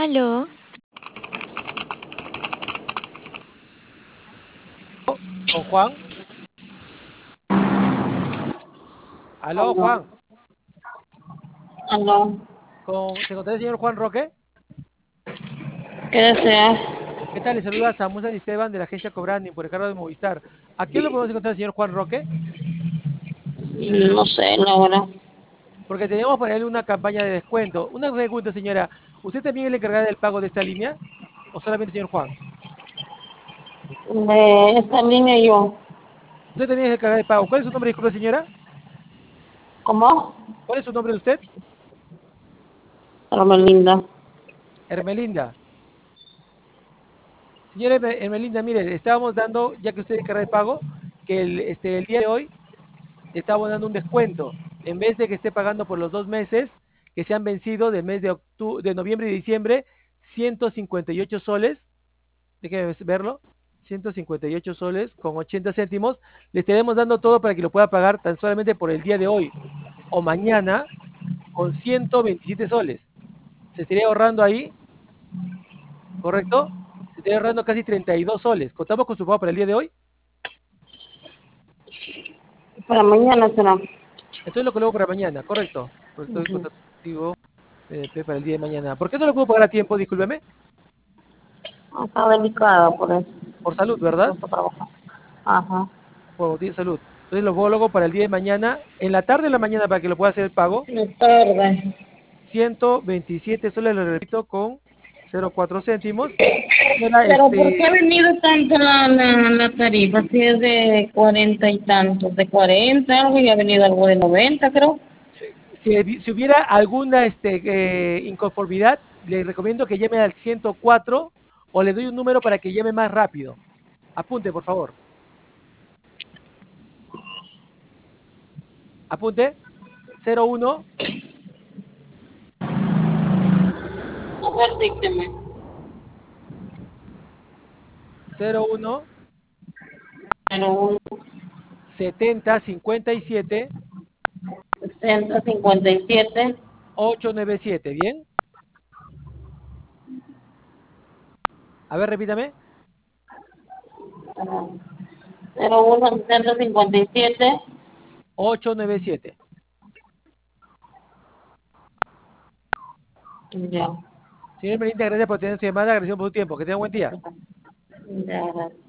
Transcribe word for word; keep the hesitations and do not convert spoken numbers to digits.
Aló, Con Juan. Aló, Aló, Juan. aló, Con, ¿se encontrará el señor Juan Roque? ¿qué deseas? ¿Qué tal? Le saluda Samuel San Esteban de la agencia Cobranding por el cargo de Movistar. ¿A quién lo podemos encontrar el señor Juan Roque? No sé, la verdad. Porque tenemos para él una campaña de descuento. Una pregunta, señora. ¿Usted también es la encargada del pago de esta línea? ¿O solamente el señor Juan? De esta línea yo. Usted también es el encargado de pago. ¿Cuál es su nombre, disculpe, señora? ¿Cómo? ¿Cuál es su nombre de usted? Hermelinda. Hermelinda. Señora Herme- Hermelinda, mire, le estábamos dando, ya que usted es encargada de pago, que el, este, el día de hoy le estamos dando un descuento. En vez de que esté pagando por los dos meses que se han vencido del mes de, octu- de noviembre y diciembre, ciento cincuenta y ocho soles, déjeme verlo, ciento cincuenta y ocho soles con ochenta céntimos, le estaremos dando todo para que lo pueda pagar tan solamente por el día de hoy o mañana con ciento veintisiete soles. Se estaría ahorrando ahí, ¿correcto? Se estaría ahorrando casi treinta y dos soles. ¿Contamos con su pago para el día de hoy? Para mañana será. Entonces lo coloco para mañana, ¿correcto? Porque estoy en Ujú. contacto contigo P D P para el día de mañana. ¿Por qué no lo puedo pagar a tiempo? Discúlpeme. Está delicada por eso. Por salud, ¿verdad? No está trabajando. Ajá. Por motivo de salud. Entonces lo coloco para el día de mañana, en la tarde o en la mañana para que lo pueda hacer el pago. No tarde. ciento veintisiete soles, le repito, con cero coma cuatro céntimos. Señora, Pero ¿por qué este, ha venido tanto la, la, la tarifa? Si es de cuarenta y tantos, de cuarenta algo y ha venido algo de noventa creo. si, si hubiera alguna este, eh, inconformidad, le recomiendo que llame al ciento cuatro o le doy un número para que llame más rápido. Apunte, por favor. Apunte. cero uno A ver, dígame. cero uno Pero un setenta cincuenta y siete sesenta, cincuenta y siete, ochocientos noventa y siete. ¿Bien? A ver, repítame. cero uno, sesenta, cincuenta y siete. ochocientos noventa y siete. Ya, Señor Melinda, gracias por tener su llamada, gracias por su tiempo. Que tenga un buen día. ya, gracias.